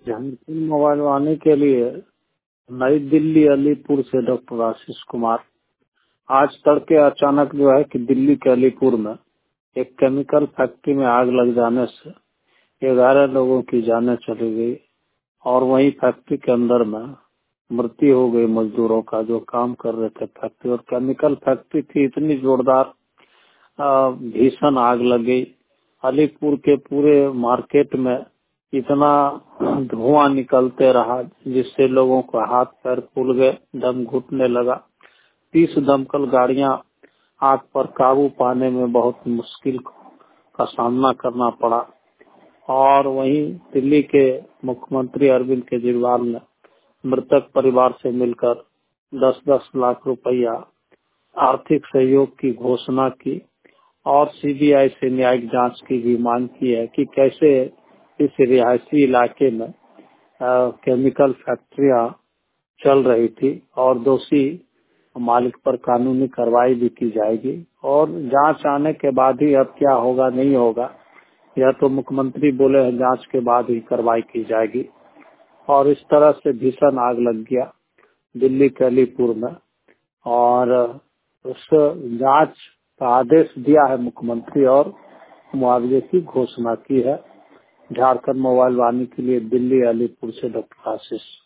Jahangir mobile वानी के लिए नई दिल्ली अलीपुर से डॉक्टर आशीष कुमार। आज तड़के अचानक जो है कि दिल्ली के अलीपुर में एक केमिकल फैक्ट्री में आग लग जाने से 11 लोगों की जानें चली गई और वहीं फैक्ट्री के अंदर में मृत्यु हो गई मजदूरों का जो काम कर रहे थे फैक्ट्री। और केमिकल फैक्ट्री थी, इतनी जोरदार भीषण आग लग गई। अलीपुर के पूरे मार्केट में इतना धुआं निकलते रहा जिससे लोगों को हाथ पैर फूल गए, दम घुटने लगा। 30 दमकल गाड़ियां आग पर काबू पाने में बहुत मुश्किल का सामना करना पड़ा। और वहीं दिल्ली के मुख्यमंत्री अरविंद केजरीवाल ने मृतक परिवार से मिलकर 10-10 लाख रुपया आर्थिक सहयोग की घोषणा की और सीबीआई से न्यायिक जांच की भी मांग की है कि कैसे इस रिहायशी इलाके में केमिकल फैक्ट्रियां चल रही थी और दोषी मालिक पर कानूनी कार्रवाई भी की जाएगी। और जांच आने के बाद ही अब क्या होगा नहीं होगा यह तो मुख्यमंत्री बोले हैं, जांच के बाद ही कार्रवाई की जाएगी। और इस तरह से भीषण आग लग गया दिल्ली के अलीपुर में और उस जांच का आदेश दिया है मुख्यमंत्री और मुआवजे की घोषणा की है। झारखंड मोबाइल वाणी के लिए दिल्ली अलीपुर से डॉक्टर आशीष।